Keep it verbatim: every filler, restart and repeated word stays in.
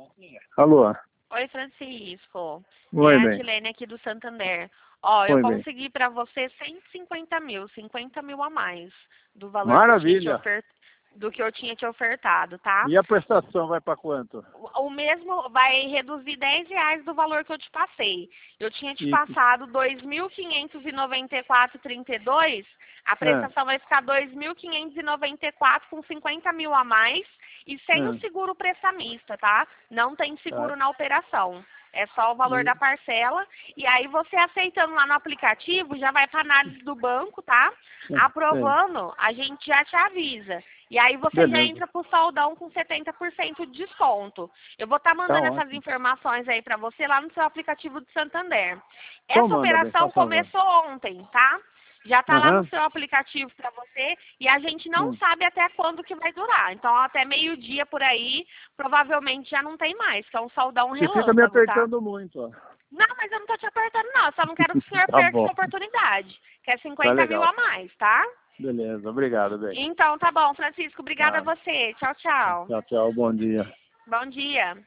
Alô? Oi, Francisco. Oi, É a bem. Dilene aqui do Santander. Ó, eu Oi, bem. consegui para você cento e cinquenta mil, cinquenta mil a mais do valor que eu tinha te Maravilha. ofert... do que eu tinha te ofertado, tá? E a prestação vai para quanto? O o mesmo vai reduzir dez reais do valor que eu te passei. Eu tinha te E... passado dois mil quinhentos e noventa e quatro vírgula trinta e dois, a Ah, prestação vai ficar dois mil quinhentos e noventa e quatro com cinquenta mil a mais e sem o ah, seguro prestamista, tá? Não tem tá. seguro na operação. É só o valor E... da parcela. E aí você aceitando lá no aplicativo, já vai para análise do banco, tá? Sei. Aprovando, a gente já te avisa. E aí você já Beleza. entra pro saldão com setenta por cento de desconto. Eu vou estar Tá mandando essas ótimo. informações aí para você lá no seu aplicativo do Santander. Então Essa manda, bem, operação faz favor. começou ontem, tá? Já está lá no Aham. seu aplicativo para você e a gente não Hum. sabe até quando que vai durar. Então até meio-dia por aí, provavelmente já não tem mais, que é um saldão Você fica me relâmpago, tá? apertando muito, ó. Não, mas eu não tô te apertando não, eu só não quero que o senhor Tá perca bom. essa oportunidade, que é Tá cinquenta mil legal. a mais, tá? Beleza. Obrigado, bem. Então tá bom, Francisco, obrigada a Tá. você. Tchau, tchau. Tchau, tchau. Bom dia. Bom dia.